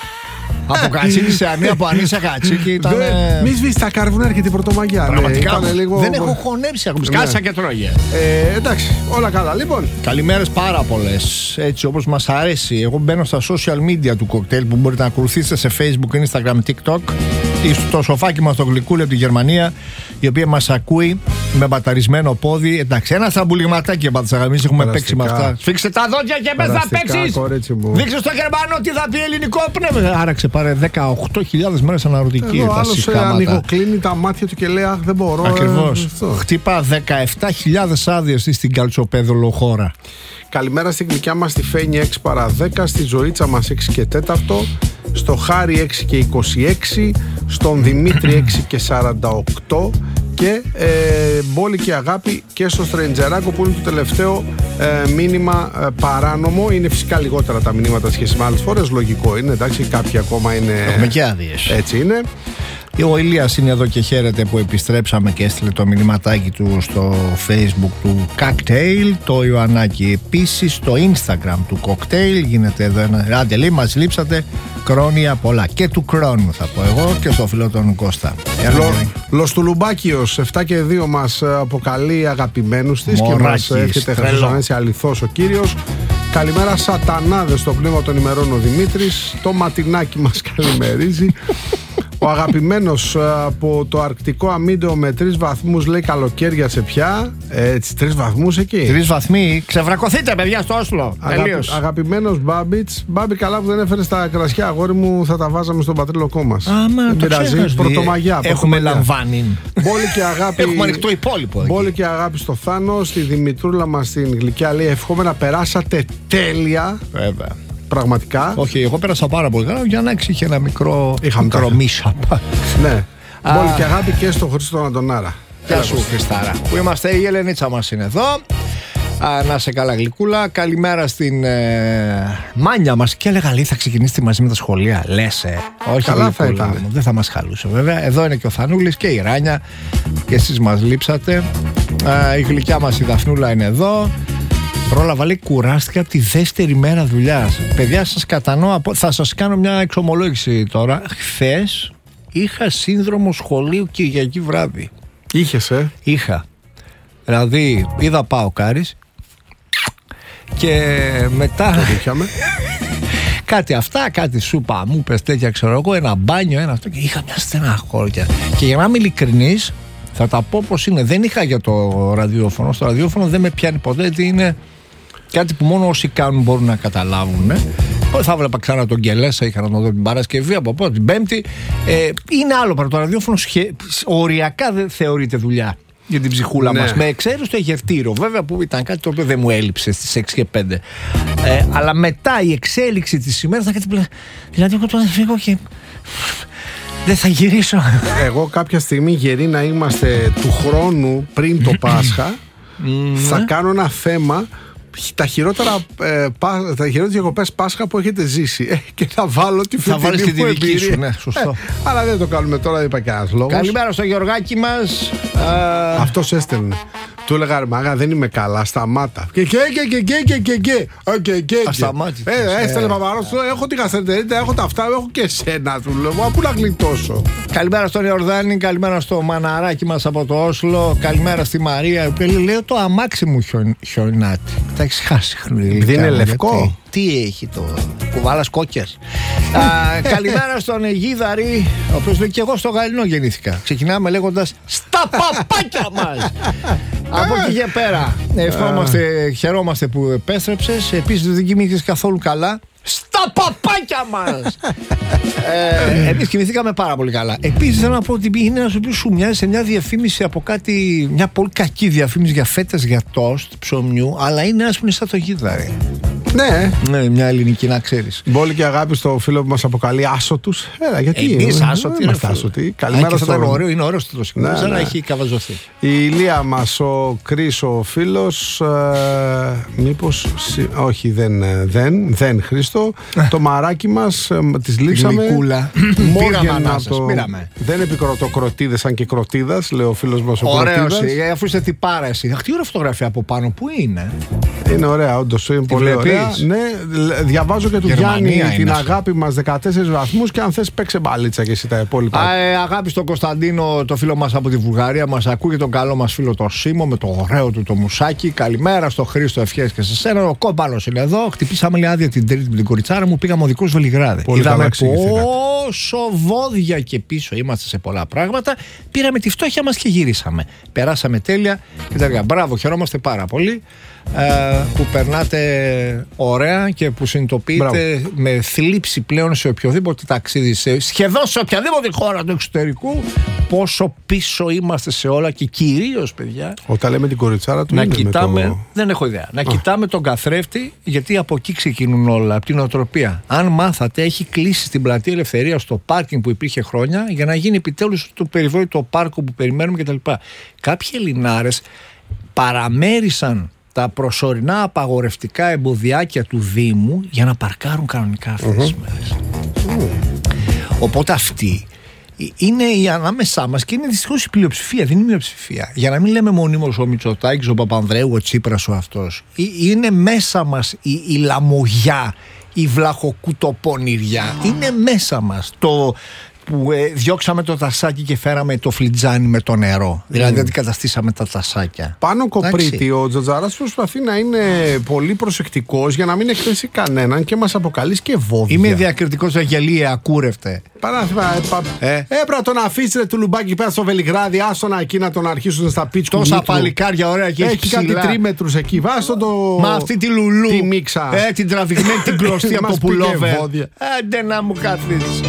Από κατσίκι σε ανή, από ανή σε κατσίκι ήταν.
Μη σβήσει τα καρβούνια και την Πρωτομαγιά.
Πραγματικά
ναι, λίγο...
δεν έχω χωνέψει ακόμα. Σκάσα και τρώγε.
Ε, εντάξει, όλα καλά. Λοιπόν.
Καλημέρες πάρα πολλές. Έτσι όπως μας αρέσει. Εγώ μπαίνω στα social media του κοκτέιλ που μπορείτε να ακολουθήσετε σε Facebook, Instagram, TikTok ή στο σοφάκι μας το γλυκούλι από τη Γερμανία, η οποία μας ακούει με μπαταρισμένο πόδι. Εντάξει, ένα στραμπουλιγματάκι από τις αγαμίες έχουμε παίξει με αυτά. Σφίξτε τα δόντια και πες θα παίξεις. Δείξε στο Γερμανό τι θα πει ελληνικό πνεύμα. Άραξε πάρε δεκαοκτώ χιλιάδες μέρες αναρωτική.
Εδώ άλλος ανοιγοκλίνει τα μάτια του και λέει αχ δεν μπορώ.
Ακριβώς. Χτύπα δεκαεπτά χιλιάδες άδειες στην Καλτσοπέδολο χώρα.
Καλημέρα στην γλυκιά μας στη Φένη έξι παρά δέκα, στη Ζωήτσα μας έξι και τέσσερα, στο Χάρη έξι και είκοσι έξι, στον Δημήτρη έξι και σαράντα οκτώ και ε, μπόλη και αγάπη και στο Στρεντζεράκο που είναι το τελευταίο ε, μήνυμα ε, παράνομο. Είναι φυσικά λιγότερα τα μηνύματα σχέση με άλλες φορές, λογικό είναι, εντάξει, κάποιοι ακόμα είναι...
Έχουμε και άδειες.
Έτσι είναι.
Ο Ηλίας είναι εδώ και χαίρεται που επιστρέψαμε και έστειλε το μηνυματάκι του στο Facebook του Cocktail. Το Ιωαννάκι επίσης στο Instagram του Cocktail. Γίνεται εδώ ένα. Άντε λέει, μας λείψατε. Χρόνια πολλά. Και του χρόνου θα πω εγώ και στο φίλο τον Κώστα.
Λοστουλουμπάκιος επτά και δύο μας αποκαλεί αγαπημένους της και μας έρχεται Χριστουγέννηση αληθώς ο κύριος. Καλημέρα σατανάδες στο πνεύμα των ημερών ο Δημήτρης. Το ματινάκι μας καλημερίζει. Ο αγαπημένος από το αρκτικό αμύντεο με τρεις βαθμούς λέει καλοκαίρια σε πια. Έτσι, τρεις βαθμούς εκεί.
Τρεις βαθμοί. Ξεβρακωθείτε, παιδιά, στο Όσλο.
Αγαπη, αγαπημένος Μπάμπιτς. Μπάμπη, καλά που δεν έφερε τα κρασιά, αγόρι μου, θα τα βάζαμε στον πατρίλοκό μας.
Άμα, το
πειράζει. Πρωτομαγιά.
Έχουμε λαμβάνει.
Μπόλη και αγάπη.
Έχουμε ανοιχτό υπόλοιπο.
Μπόλη και αγάπη στο Θάνο, στη Δημητρούλα μας στην Γλυκιά λέει ευχόμαι να περάσατε τέλεια.
Βέβαια.
Πραγματικά.
Όχι, εγώ πέρασα πάρα πολύ καλά. Για να είχε ένα μικρό, μικρό μίσαπα.
Ναι. Μπόλη και αγάπη και στον Χρήστο Αντωνάρα.
Γεια σου, Χριστάρα. Που είμαστε, η Ελενίτσα μας είναι εδώ. Α, να σε καλά, γλυκούλα. Καλημέρα στην ε, Μάνια μας. Και έλεγα, λέει, θα ξεκινήσετε μαζί με τα σχολεία. Λες, ε. Όχι,
καλά θα ήταν.
Δεν θα μας χαλούσε, βέβαια. Εδώ είναι και ο Θανούλης και η Ράνια. Και εσείς μας λείψατε. Α, η γλυκιά μας η Δαφνούλα είναι εδώ. Πρόλαβα, λέει, κουράστηκα τη δεύτερη μέρα δουλειάς. Παιδιά, σας κατανοώ. Από... Θα σας κάνω μια εξομολόγηση τώρα. Χθες είχα σύνδρομο σχολείου Κυριακή βράδυ.
Είχες, ε?
Είχα. Δηλαδή, είδα πάω Κάρις και μετά. Κάτι αυτά, κάτι σούπα μου, πες τέτοια, ξέρω εγώ, ένα μπάνιο, ένα αυτό. Και είχα μια στεναχώρια. Και για να είμαι ειλικρινής, θα τα πω πως είναι. Δεν είχα για το ραδιόφωνο. Στο ραδιόφωνο δεν με πιάνει ποτέ, γιατί είναι κάτι που μόνο όσοι κάνουν μπορούν να καταλάβουν. Θα βλέπα ξανά τον Γκελέσα, είχα να τον δω την Παρασκευή, από πότε, την Πέμπτη. Ε, είναι άλλο παρά το ραδιόφωνο, σχε... οριακά δεν θεωρείται δουλειά για την ψυχούλα ναι. μας. Με εξαίρεση το Αιγευτήριο, βέβαια, που ήταν κάτι το οποίο δεν μου έλειψε στις έξι και πέντε. Ε, αλλά μετά η εξέλιξη της ημέρας ήταν κάτι που. Δηλαδή, εγώ τώρα φύγω και. Δεν θα γυρίσω. Εγώ
κάποια στιγμή γεροί να είμαστε του χρόνου πριν το Πάσχα, θα κάνω ένα θέμα. Τα χειρότερα, ε, πα, τα χειρότερες διακοπές Πάσχα που έχετε ζήσει. Ε, και θα βάλω τη φετινή μου εμπειρία. Σου, ναι, σωστό. Ε, αλλά δεν το κάνουμε τώρα, είπα και ένας λόγος.
Καλημέρα στο Γεωργάκι μας.
Αυτός έστελνε. Του έλεγα ρε μάγα, δεν είμαι καλά, σταμάτα. Και και και και και και και και και
Ασταμάτητος.
Ε, έστελνε παπαρός, έχω την καστερτερίτα, έχω τα αυτά, έχω και εσένα, του λέω. Πού να γλιτώσω.
Καλημέρα στον Ιορδάνη, καλημέρα στο μαναράκι μας από το Όσλο. Καλημέρα στη Μαρία. Λέω το αμάξι μου χιονάτι. Τα έχεις χάσει χρονικά.
Δεν είναι λευκό.
Τι έχει το κουβάλας κόκκιας. Καλημέρα στον Αιγίδαρη, ο οποίος λέει και εγώ στο Γαλινό γεννήθηκα. Ξεκινάμε λέγοντας στα παπάκια μας. Από εκεί και πέρα, ευχόμαστε, χαιρόμαστε που επέστρεψες. Επίσης δεν κοιμήθηκες καθόλου καλά. Στα παπάκια μας! ε, Εμείς κοιμηθήκαμε πάρα πολύ καλά. Επίσης θέλω να πω ότι είναι ένας ο οποίος σου μοιάζει σε μια διαφήμιση από κάτι, μια πολύ κακή διαφήμιση για φέτες για τόστ ψωμιού, αλλά είναι ένας που είναι σαν το γίδαρι.
Ναι.
Ναι, μια ελληνική, να ξέρεις.
Μπόλη και αγάπη στο φίλο που μας αποκαλεί άσωτους. Έλα, γιατί
εμείς άσωτοι.
Είμαστε άσωτοι. Καλημέρα στο
είναι ωραίο, είναι ωραίο το σηκώμα. Σαν να έχει καβαζωθεί.
Η Ηλία μας, ο Κρίς, ο φίλος. Ε, μήπως. Όχι, δεν. Δεν, δεν Χρήστο. Το μαράκι μας, ε, τις λείψαμε.
Γλυκούλα.
Μόργανα το.
Πήραμε.
Δεν επικροτώ κροτίδες, σαν και κροτίδας, λέει ο φίλος μας ο
Ωραίος,
Κροτίδας.
αφού είσαι τι πάρα εσύ. Αχ, τι ωραία φωτογραφία από πάνω, πού είναι?
Είναι ωραία, όντως. Είναι πολύ
βλέπεις?
ωραία. Ναι, διαβάζω και του
Γερμανία
Γιάννη την
αυτό.
αγάπη μας δεκατέσσερις βαθμούς και αν θες παίξε μπαλίτσα και εσύ τα υπόλοιπα.
Α, ε, αγάπη στον Κωνσταντίνο, το φίλο μας από τη Βουλγαρία. Μας ακούει και τον καλό μας φίλο το Σίμω με το ωραίο του το μουσάκι. Καλημέρα στο Χρήστο, ευχές και σε σένα. Ο Κόμπαλος είναι εδώ. Χτυπήσαμε λέει άδεια την Τρίτη με την κοριτσάρα μου. Πήγαμε οδικός Βελιγράδι.
Πολύ
Είδαμε
καλά εξηγηθήκατε.
πόσο βόδια και πίσω είμαστε σε πολλά πράγματα. Πήραμε τη φτώχεια μας και γυρίσαμε. Περάσαμε τέλεια και τέλεια. Μπράβο, χαιρόμαστε πάρα πολύ. Ε, που περνάτε ωραία και που συνειδητοποιείτε
Μπράβο.
με θλίψη πλέον σε οποιοδήποτε ταξίδι, σε, σχεδόν σε οποιαδήποτε χώρα του εξωτερικού, πόσο πίσω είμαστε σε όλα και κυρίως, παιδιά,
Όταν λέμε την κοριτσάρα του,
να
είναι
κοιτάμε.
με το...
Δεν έχω ιδέα. Να κοιτάμε τον καθρέφτη, γιατί από εκεί ξεκινούν όλα, από την οτροπία. Αν μάθατε, έχει κλείσει στην πλατεία Ελευθερίας στο πάρκινγκ που υπήρχε χρόνια για να γίνει επιτέλους το περιβόητο πάρκο που περιμένουμε κτλ. Κάποιοι Ελληνάρες παραμέρισαν τα προσωρινά απαγορευτικά εμποδιάκια του Δήμου για να παρκάρουν κανονικά αυτές τις μέρες. Οπότε αυτοί είναι οι ανάμεσά μας και είναι δυστυχώς η πλειοψηφία, δεν είναι η μειοψηφία. Για να μην λέμε μονίμως ο Μητσοτάκης, ο Παπανδρέου, ο Τσίπρας, ο αυτός. Είναι μέσα μας η, η λαμογιά, η βλαχοκουτοπονηριά. Είναι μέσα μας το που ε, διώξαμε το τασάκι και φέραμε το φλιτζάνι με το νερό. Δηλαδή mm. αντικαταστήσαμε τα τασάκια.
Πάνω Κοπρίτη, ο Τζοτζαράς προσπαθεί να είναι πολύ προσεκτικός για να μην εκθέσει κανέναν και μας αποκαλεί και βόδια.
Είμαι διακριτικός, αγγελίε, ακούρευτε.
Παράδειγμα, ε, ε. έπρεπε να τον αφήσει του Λουμπάκη πέρα στο Βελιγράδι, άστονα εκεί να τον αρχίσουν στα πίτσκου.
Τόσα παλικάρια ωραία και έχει,
έχει κάτι τρίμετρους εκεί. Βάστο το.
Μα αυτή τη λουλού.
Τη μίξα.
Ε, την τραβηγμένη την κλωστή από το πουλόβερ. Άντε να μου κάθεις.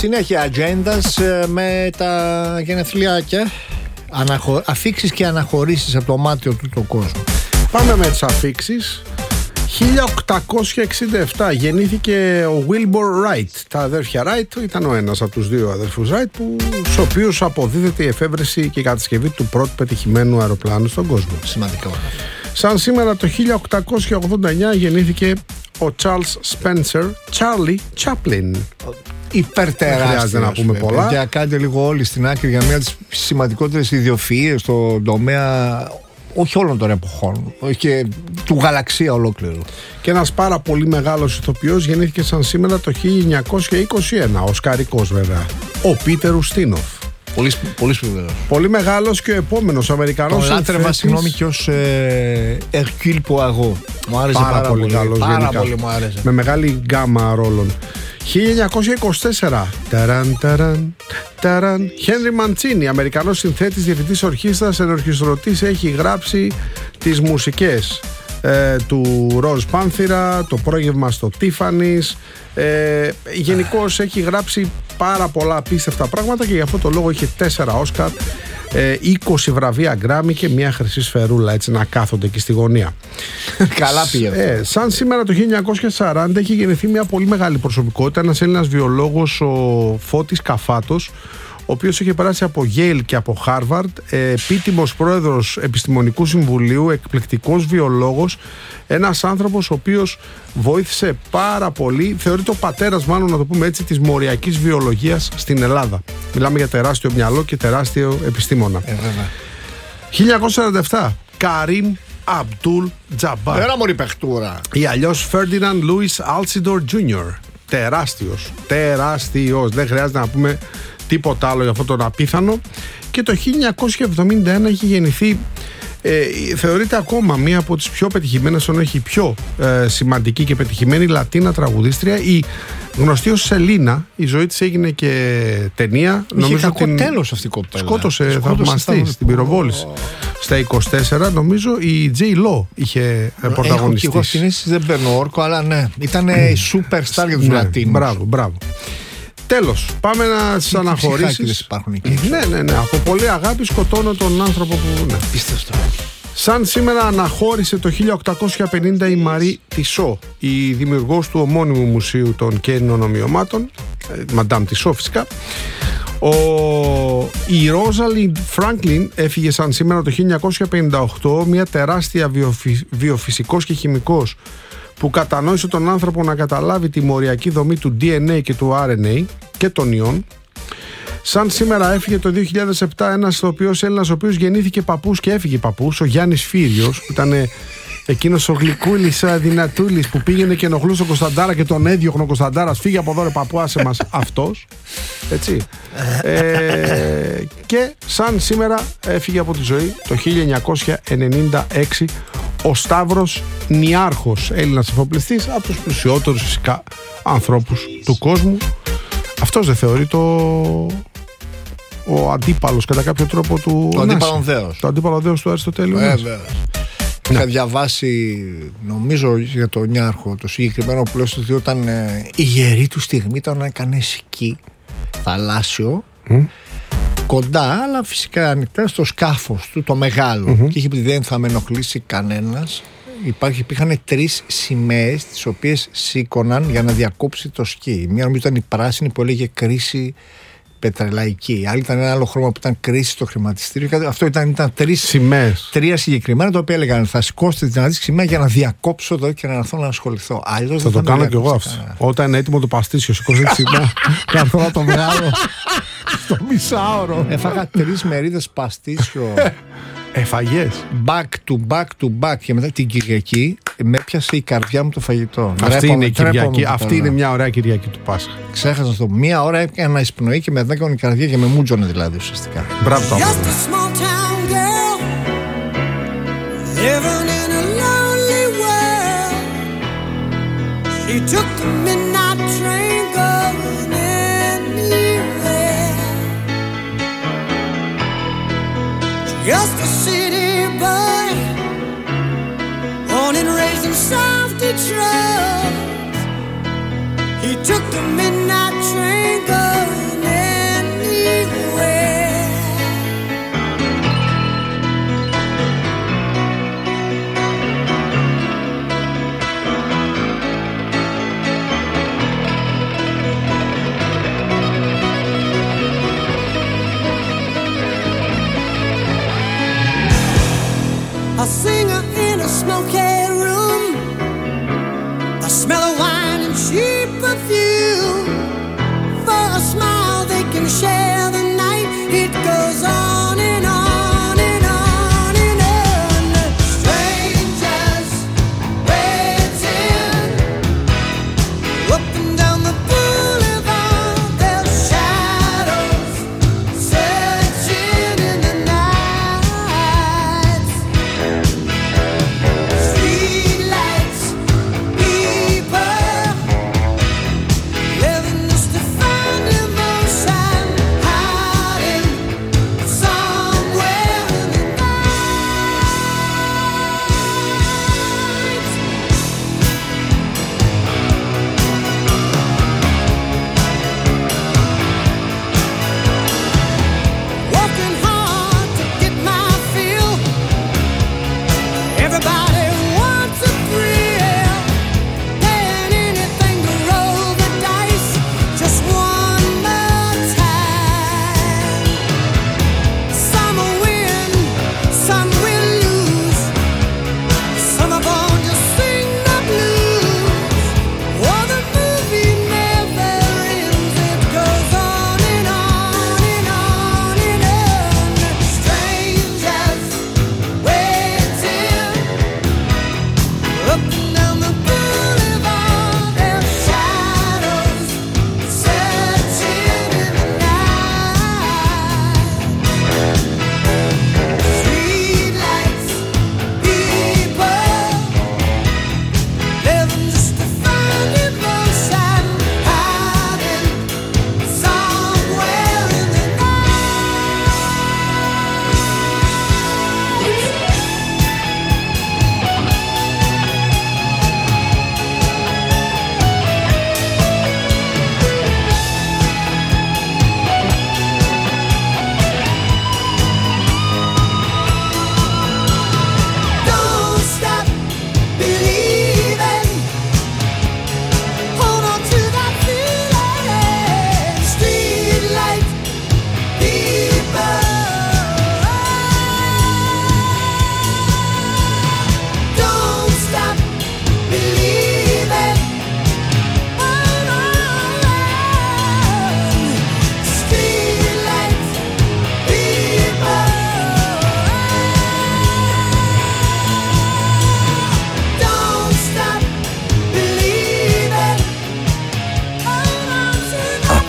Συνέχεια ατζέντας με τα γενεθλιάκια. Αναχω... Αφήξεις και αναχωρήσεις από το μάτιο του το κόσμο.
Πάμε με τις αφήξεις. χίλια οκτακόσια εξήντα επτά γεννήθηκε ο Wilbur Wright. Τα αδέρφια Wright ήταν ο ένας από τους δύο αδέρφους Wright, που, στους οποίους αποδίδεται η εφεύρεση και η κατασκευή του πρώτου πετυχημένου αεροπλάνου στον κόσμο.
Σημαντικό.
Σαν σήμερα το χίλια οκτακόσια ογδόντα εννιά γεννήθηκε ο Charles Spencer Charlie Chaplin.
Υπερτεράστιος.
Δεν χρειάζεται να πούμε πολλά.
Για κάντε λίγο όλοι στην άκρη για μια από τις σημαντικότερες ιδιοφυΐες στον τομέα, όχι όλων των εποχών, όχι και του γαλαξία ολόκληρου.
Και ένας πάρα πολύ μεγάλος ηθοποιός γεννήθηκε σαν σήμερα το χίλια εννιακόσια είκοσι ένα, οσκαρικός βέβαια, ο Πίτερ Ουστίνοφ.
Πολύ, πολύ σπουδαίος.
Πολύ μεγάλος και ο επόμενος Αμερικανός
συνθέτης. Τον λάτρευα, συγγνώμη, και ως ε, Hercule Poirot. Μου άρεσε πάρα, πάρα πολύ. Καλός, πάρα γενικά. Πολύ μου άρεσε.
Με μεγάλη γκάμα ρόλων. χίλια εννιακόσια είκοσι τέσσερα. Ταραν, ταραν, ταραν. Χένρι Μαντσίνι, Αμερικανός συνθέτης, διευθυντής ορχήστρας, ενορχιστρωτής, έχει γράψει τις μουσικές ε, του Ροζ Πάνθυρα, το πρόγευμα στο Τίφανις. Ε, γενικώς έχει γράψει πάρα πολλά απίστευτα πράγματα και γι' αυτό το λόγο είχε τέσσερα Όσκαρ, είκοσι βραβεία Γκράμι και μια χρυσή σφαιρούλα, έτσι να κάθονται εκεί στη γωνία.
Καλά πήγε.
Ε, σαν σήμερα το χίλια εννιακόσια σαράντα έχει γεννηθεί μια πολύ μεγάλη προσωπικότητα, ένας Έλληνας βιολόγος, ο Φώτης Καφάτος, ο οποίος είχε περάσει από Yale και από Harvard, επίτιμος πρόεδρος επιστημονικού συμβουλίου, εκπληκτικός βιολόγος, ένας άνθρωπος ο οποίος βοήθησε πάρα πολύ, θεωρείται ο πατέρας, μάλλον να το πούμε έτσι, της μοριακής βιολογίας στην Ελλάδα. Μιλάμε για τεράστιο μυαλό και τεράστιο επιστήμονα.
Ε,
χίλια εννιακόσια σαράντα επτά, Καρίμ Αμπτούλ Τζαμπάρ.
Πέρα μωρή παιχτούρα.
Ή αλλιώς Ferdinand Louis Alcindor Τζούνιορ. Τεράστιος, τεράστιος. Δεν χρειάζεται να πούμε τίποτα άλλο για αυτό τον απίθανο. Και το χίλια εννιακόσια εβδομήντα ένα έχει γεννηθεί, ε, θεωρείται ακόμα μία από τις πιο πετυχημένες, ενώ έχει πιο ε, σημαντική και πετυχημένη Λατίνα τραγουδίστρια, η γνωστή ως Σελίνα. Η ζωή της έγινε και ταινία.
Είχε
νομίζω
κακό
την
τέλος αυτή η κοπέλα.
Σκότωσε θαυμαστή στην πυροβόληση. Oh. Στα είκοσι τέσσερα νομίζω η J. Lo είχε πρωταγωνιστεί.
Έχω και εγώ στην αίσθηση, δεν παίρνω όρκο, αλλά ναι, ήταν η superstar για τους
ναι,
Λατίνους.
Μπράβο, μπράβο. Τέλος, πάμε να τις αναχωρήσεις. Ναι, ναι, ναι. Από πολύ αγάπη σκοτώνω τον άνθρωπο που. Ναι.
Πίστευτο.
Σαν σήμερα αναχώρησε το χίλια οκτακόσια πενήντα η Μαρί Τισό, η δημιουργός του ομώνυμου μουσείου των Κέρινων Ομοιωμάτων, Μαντάμ Τισό φυσικά. Ο... Η Ρόζαλιντ Φράγκλιν έφυγε σαν σήμερα το χίλια εννιακόσια πενήντα οκτώ, μια τεράστια βιοφυ... βιοφυσικός και χημικός που κατανόησε τον άνθρωπο να καταλάβει τη μοριακή δομή του ντι εν έι και του αρ εν έι και των ιών. Σαν σήμερα έφυγε το δύο χιλιάδες επτά ένας ο οποίος, Έλληνας ο οποίος γεννήθηκε παππούς και έφυγε παππούς, ο Γιάννης Φύριος, που ήταν εκείνος ο γλυκούλης δυνατούλης που πήγαινε και ενοχλούσε τον Κωνσταντάρα και τον έδιωχνε ο Κωνσταντάρας, φύγε από εδώ ρε παππού, άσε μας. Αυτός, έτσι. ε, και σαν σήμερα έφυγε από τη ζωή το χίλια εννιακόσια ενενήντα έξι ο Σταύρος Νιάρχος, Έλληνας εφοπλιστής, από τους πλουσιότερους φυσικά ανθρώπους του κόσμου. Αυτός δεν θεωρεί το... ο αντίπαλος κατά κάποιο τρόπο του...
Το αντίπαλο δέος.
Το αντίπαλο δέος του Αριστοτέλειου.
Βέβαια. Είχα διαβάσει, νομίζω, για τον Νιάρχο το συγκεκριμένο πλαίσιο, ότι όταν ε, η γερή του στιγμή ήταν να έκανε σκι θαλάσσιο, mm. κοντά, αλλά φυσικά ανοιχτά στο σκάφος του, το μεγάλο. Mm-hmm. Και είχε πει δεν θα με ενοχλήσει κανένας. Υπάρχει, υπήρχαν τρεις σημαίες τις οποίες σήκωναν για να διακόψει το σκι. Μία νομίζω ήταν η πράσινη που έλεγε κρίση πετρελαϊκή. Η άλλη ήταν ένα άλλο χρώμα που ήταν κρίση στο χρηματιστήριο. Αυτό ήταν, ήταν τρεις σημαίες. Τρία συγκεκριμένα τα οποία έλεγαν θα σηκώσετε την αντίστοιχη σημαία για να διακόψω εδώ και να έρθω να ασχοληθώ. Αλλιώς
θα
δεν
το κάνω κι εγώ αυτό. Όταν είναι έτοιμο το παστίσιο, σηκώστε τη σημαία. Καθώ να το βγάλω στο μισάωρο.
Έφαγα τρεις μερίδες παστίσιο.
Εφαγές.
Back to back to back. Και μετά την Κυριακή με έπιασε η καρδιά μου το φαγητό.
Αυτή
Ρέπω,
είναι η Κυριακή.
Αυτή
είναι μια ωραία Κυριακή του Πάσχα.
Ξέχασα το. Μία ώρα έκανα εισπνοή και μετά έκανε η καρδιά και με μούτζωνε δηλαδή ουσιαστικά.
Μπράβο το
Just a small town girl living in a lonely world. She took the midnight train going anywhere. Just a city boy, born and raised in South Detroit. He took the midnight train going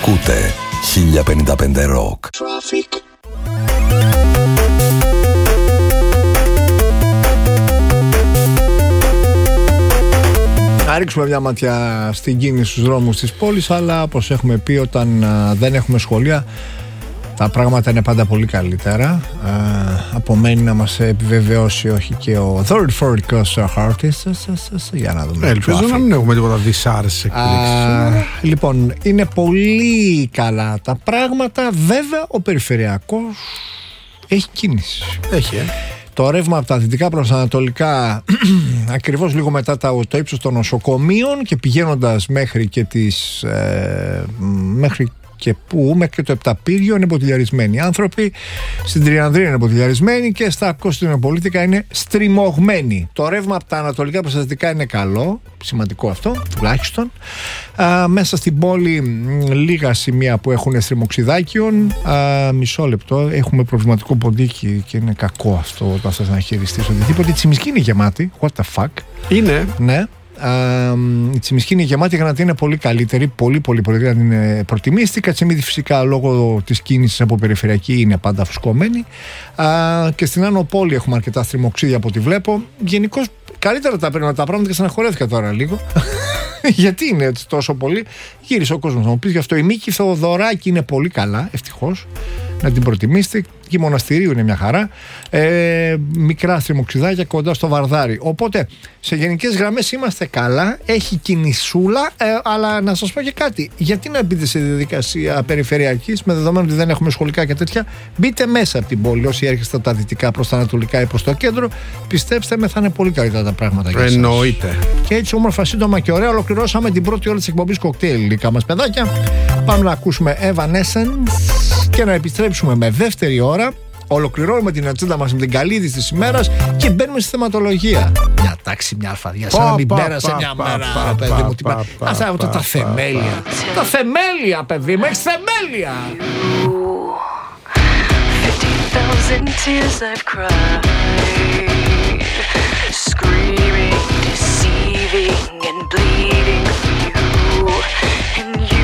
Ακούτε χίλια πενήντα πέντε Rock.
Να ρίξουμε μια ματιά στην κίνηση στους δρόμους της πόλης, αλλά όπως έχουμε πει, όταν α, δεν έχουμε σχολεία, τα πράγματα είναι πάντα πολύ καλύτερα. Α, απομένει να μας επιβεβαιώσει όχι και ο δορυφορικός χάρτης. Για να δούμε.
Ελπίζω να μην έχουμε τίποτα δυσάρεσες εκπλήξεις.
Λοιπόν, είναι πολύ καλά τα πράγματα. Βέβαια, ο περιφερειακός έχει κίνηση.
Έχει, ε.
Το ρεύμα από τα δυτικά προς τα ανατολικά, ακριβώς λίγο μετά το ύψος των νοσοκομείων και πηγαίνοντας μέχρι και τις ε, μέχρι και πού, μέχρι και το Επταπύργιο είναι ποτηλιαρισμένοι άνθρωποι, στην Τριανδρία είναι ποτηλιαρισμένοι και στα Κωνσταντινοπολίτικα είναι στριμωγμένοι. Το ρεύμα από τα ανατολικά προς τα δυτικά είναι καλό, σημαντικό αυτό, τουλάχιστον. Α, μέσα στην πόλη λίγα σημεία που έχουν στριμοξιδάκιον. Α, μισό λεπτό, έχουμε προβληματικό ποντίκι και είναι κακό αυτό όταν θες να χειριστείς οτιδήποτε. Η Τσιμισκή είναι γεμάτη, what the fuck.
Είναι.
Ναι. Uh, η Τσιμισκή είναι γεμάτη για να την είναι πολύ καλύτερη, πολύ πολύ πολύ να την προτιμήσει. Η Κατσιμίδη φυσικά λόγω της κίνησης από περιφερειακή είναι πάντα φουσκωμένη. Uh, και στην Άνω Πόλη έχουμε αρκετά στριμοξίδια από ό,τι βλέπω. Γενικώς καλύτερα τα παίρνουν τα πράγματα και στεναχωρέθηκα τώρα λίγο. Γιατί είναι έτσι τόσο πολύ? Γύρισε ο κόσμος να μου πεις γι' αυτό. Η Μίκη Θεοδωράκη είναι πολύ καλά, ευτυχώς. Να την προτιμήσετε. Και η Μοναστηρίου είναι μια χαρά. Ε, μικρά στριμοξιδάκια κοντά στο Βαρδάρι. Οπότε σε γενικές γραμμές είμαστε καλά. Έχει κινησούλα. Ε, αλλά να σας πω και κάτι. Γιατί να μπείτε σε διαδικασία περιφερειακής με δεδομένο ότι δεν έχουμε σχολικά και τέτοια? Μπείτε μέσα από την πόλη. Όσοι έρχεστε από τα δυτικά προς τα ανατολικά ή προς το κέντρο, πιστέψτε με, θα είναι πολύ καλύτερα τα πράγματα για εσάς.
Εννοείται.
Και έτσι όμορφα, σύντομα και ωραία ολοκληρώσαμε την πρώτη ώρα της εκπομπής Κοκτέιλ, ελληνικά μας παιδάκια. Πάμε να ακούσουμε Evanescence και να επιστρέψουμε με δεύτερη ώρα. Ολοκληρώνουμε την ατζέντα μας με την καλή είδηση της ημέρας και μπαίνουμε στη θεματολογία. Μια τάξη, μια αλφαδιά, σαν να μην πέρασε μια μέρα, παιδί μου. Αυτά τα θεμέλια. Τα θεμέλια, παιδί μου, έχεις θεμέλια.
fifty thousand tears I've cried, screaming, deceiving and bleeding for you, and you